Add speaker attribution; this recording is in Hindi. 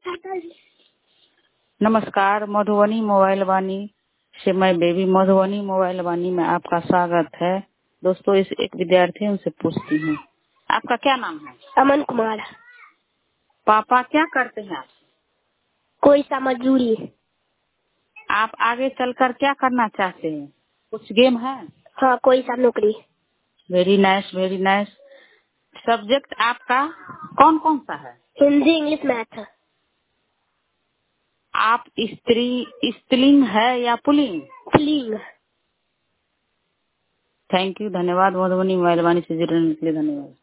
Speaker 1: नमस्कार, मधुबनी मोबाइल वाणी से मैं बेबी मधुबनी मोबाइल वाणी में आपका स्वागत है। दोस्तों, इस एक विद्यार्थी उनसे पूछती हूँ, आपका क्या नाम है?
Speaker 2: अमन कुमार।
Speaker 1: पापा क्या करते हैं?
Speaker 2: कोई सा मजदूरी।
Speaker 1: आप आगे चलकर क्या करना चाहते हैं? कुछ गेम है?
Speaker 2: हाँ, कोई सा नौकरी।
Speaker 1: Very nice, very nice. Subject आपका कौन कौन सा है?
Speaker 2: Hindi, English, math.
Speaker 1: आप स्त्रीलिंग है या पुल्लिंग?
Speaker 2: पुल्लिंग।
Speaker 1: थैंक यू, धन्यवाद। मधुबनी मोबाइल वाणी से जुड़ने के लिए धन्यवाद।